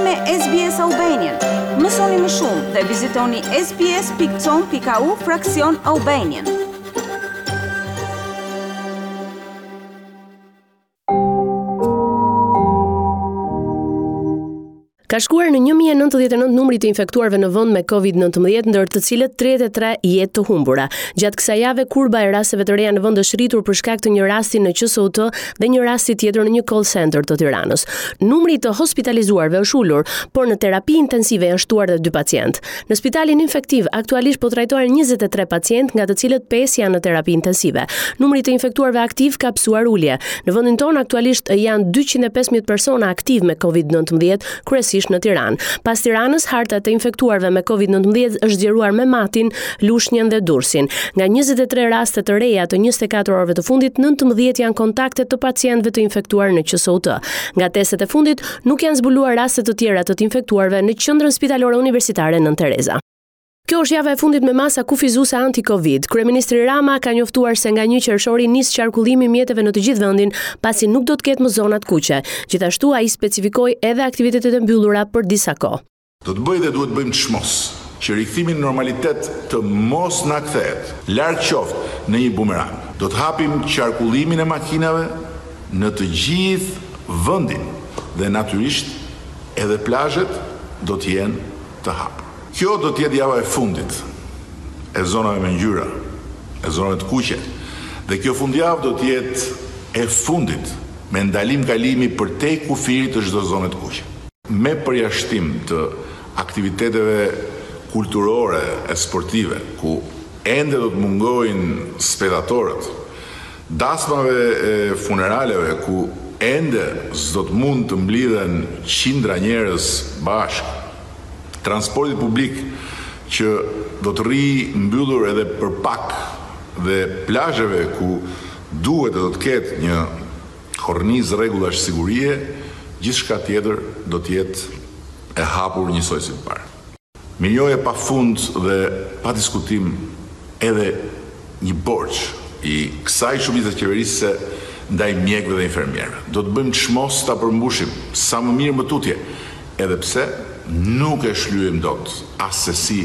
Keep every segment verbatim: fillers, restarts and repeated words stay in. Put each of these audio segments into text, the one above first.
me S B S Albanian. Mësoni më shumë dhe vizitoni sbs.com.au fraksion Albanian. Ka shkuar në një mijë e nëntëdhjetë e nëntë numri të infektuarve në vend me covid nineteen, ndër të cilët tridhjetë e tre jetë të humbura. Gjatë kësaj jave, kurba e rasteve të reja në vend është rritur për shkak të një rasti në Q S U T dhe një rasti tjetër në një call center të Tiranës. Numri të hospitalizuarve është ulur, por në terapi intensive janë shtuar dhe dy pacientë. Në spitalin infektiv aktualisht po trajtohen njëzet e tre pacientë, nga të cilët pesë janë në terapi intensive. Numri të infektuarve aktiv ka pësuar ulje. Në vendin tonë aktualisht janë dyqind e pesëmbëdhjetë persona aktiv me covid nineteen, kryesisht në Tiranë. Pas Tiranës, harta të infektuarve me covid nineteen është zgjeruar me Matin, Lushnjën dhe Durrësin. Nga njëzet e tre raste të reja të njëzet e katër orëve të fundit, nëntëmbëdhjetë janë kontakte të pacientëve të infektuar në Q S U T. Nga testet e fundit, nuk janë zbuluar raste të tjera të të infektuarve në Qendrën Spitalore Universitare Nën Tereza. Kjo është java e fundit me masa kufizuese anti-Covid. Kryeministri Rama ka njoftuar se nga një qershori nis qarkullimi i mjeteve në të gjithë vendin, pasi nuk do të ketë më zonat kuqe. Gjithashtu ai specifikoi edhe aktivitetet e mbyllura për disa kohë. Do të bëj dhe duhet bëjmë të çmos që rikthimi në normalitet të mos na kthehet larg qoftë në një bumerang. Do të hapim qarkullimin e makinave në të gjithë vendin dhe natyrisht edhe plazhet do të jenë të hapura. Kjo do të jetë java e fundit e zonave me ngjyra, e zonave të kuqe. Dhe kjo fundjavë do të jetë e fundit me ndalim kalimi përtej kufirit të çdo zone të kuqe. Me përjashtim të aktiviteteve kulturore e sportive, ku ende do të mungojnë spectatorët, dasmave e funeraleve, ku ende s'do të mund të mblidhen qindra njerëz bashkë, transporti publik që do të rri mbyllur edhe për pak dhe plazheve ku duhet dhe do të ketë një kornizë rregullash sigurie, gjithçka tjetër do të jetë e hapur njësoj si parë. Mirëjoje pa fund dhe pa diskutim edhe një borxh i kësaj shumice qeverisëse ndaj mjekëve dhe infermierëve. Do të bëjmë çmos ta përmbushim sa më mirë më tutje, edhe pse nuk e shlyejm dot as se si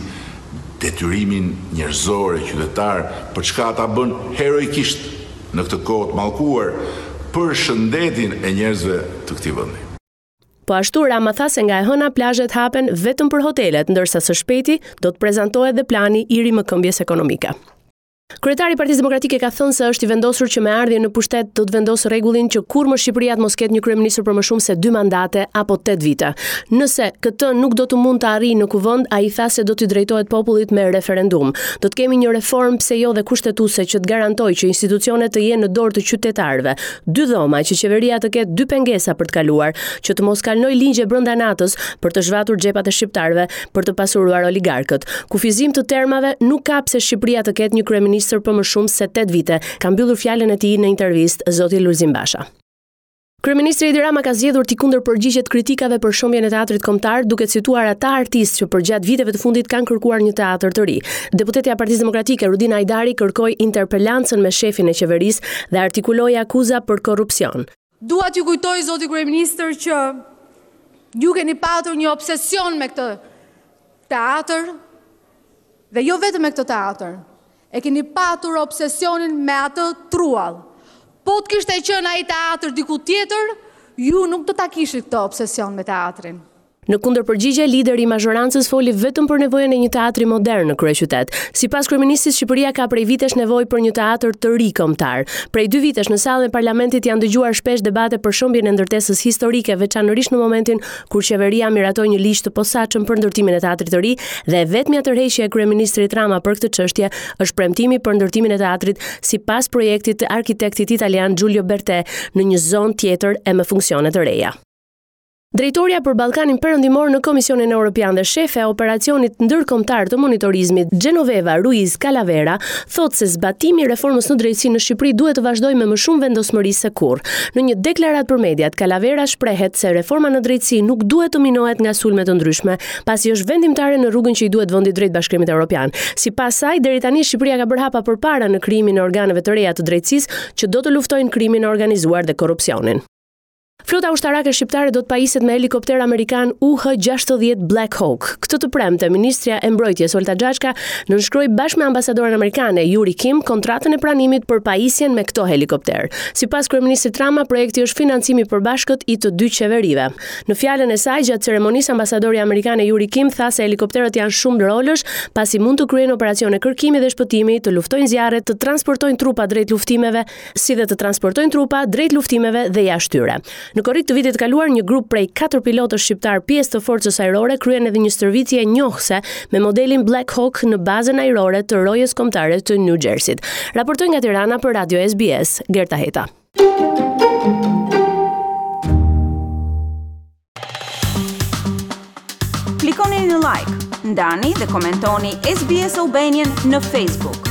detyrimin njerëzor e qytetar për çka ata bën heroikisht në këtë kohë të mallkuar për shëndetin e njerëzve të këtij vendi. Po ashtu Rama tha se nga e hëna plazhet hapen vetëm për hotelet, ndërsa së shpejti do të prezantohet dhe plani i rimëkëmbjes ekonomike. Kryetari i Partisë Demokratike ka thënë se është i vendosur që me ardhjen në pushtet do të vendosë rregullin që kurrë Shqipëria të mos ketë një kryeministër për më shumë se dy mandate apo tetë vite. Nëse këtë nuk do të mund të arrijë në kuvend, ai tha se do t'i drejtohet popullit me referendum. Do të kemi një reformë pse jo dhe kushtetuese që të garantojë që institucionet të jenë në dorë të qytetarëve. Dy dhoma që qeveria të ketë dy pengesa për të kaluar, që të mos kalnoj ligje brenda natës për të zhvatur xhepat e shqiptarëve, për të pasuruar oligarkët. Kufizim të termave nuk ka pse Shqipëria të ketë një kryeministër për më shumë se tetë vite, ka mbyllur fjalën e tij në intervistë zoti Lulzim Basha. Kryeministri Edi Rama ka zgjedhur t'i kundërpërgjigjet kritikave për shëmbjen e teatrit kombëtar, duke cituar ata artistë që përgjatë viteve të fundit kanë kërkuar një teatër të ri. Deputetja e Partisë Demokratike Rudina Hajdari kërkoi interpelancën me shefin e qeverisë dhe artikuloi akuza për korrupsion. Dua t'ju kujtoj zoti kryeministër që ju keni patur një obsesion me këtë teatër dhe jo vetëm me këtë teatër. E keni patur obsesionin me atë truall. Po të kishte qenë ai teatër diku tjetër, ju nuk do ta kishit këtë obsesion me teatrin. Në kundërpërgjigje, lideri i mazhorancës foli vetëm për nevojën e një teatri modern në kryeqytet. Sipas kryeministit, Shqipëria ka prej vitesh nevojë për një teatr të ri kombëtar. Prej dy vitesh në sallën e parlamentit janë dëgjuar shpesh debate për shëmbjen e ndërtesës historike, veçanërisht në momentin kur qeveria miratoi një ligj të posaçëm për ndërtimin e teatrit të ri dhe vetmja tërheqje e kryeministrit Rama për këtë çështje është premtimi për ndërtimin e teatrit sipas projektit të arkitektit italian Giulio Bertè në një zonë tjetër e me funksione të reja. Drejtoria për Ballkanin Perëndimor në Komisionin Evropian dhe shefe e operacionit ndërkombëtar të monitorizmit Genoveva Ruiz Calavera thotë se zbatimi i reformës në drejtësi në Shqipëri duhet të vazhdojë me më shumë vendosmëri se kurrë. Në një deklaratë për mediat, Calavera shprehet se reforma në drejtësi nuk duhet të minohet nga sulme të ndryshme, pasi është vendimtare në rrugën që i duhet vendi drejt Bashkimit Evropian. Sipas saj, deri tani Shqipëria ka bërë hapa përpara në krijimin e organeve të reja të drejtësisë që do të luftojnë krimin e organizuar dhe korrupsionin. Flota ushtarake shqiptare do të pajiset me helikopter amerikan U H gjashtëdhjetë Black Hawk. Këtë të premte, Ministrja e Mbrojtjes Olta Xhaçka nënshkroi bashkë me ambasadoren amerikane Yuri Kim kontratën e pranimit për pajisjen me këto helikopter. Sipas kryeministit Rama, projekti është financimi i përbashkët i të dy qeverive. Në fjalën e saj gjatë ceremonisë, ambasadori amerikane Yuri Kim tha se helikopterët janë shumë rolësh, pasi mund të kryejnë operacione kërkimi dhe shpëtimi, të luftojnë zjarre, të transportojnë trupa drejt luftimeve, si dhe të transportojnë trupa drejt luftimeve dhe jashtë tyre. Në korrik të vitit kaluar, një grup prej katër pilotësh shqiptar pjesë të forcës ajrore kryen edhe një stërvitje njohëse me modelin Black Hawk në bazën ajrore të rojës kombëtare të New Jersey. Raportoi nga Tirana për Radio S B S, Gerta Heta. Klikoni në like, ndani dhe komentoni S B S Albanian në Facebook.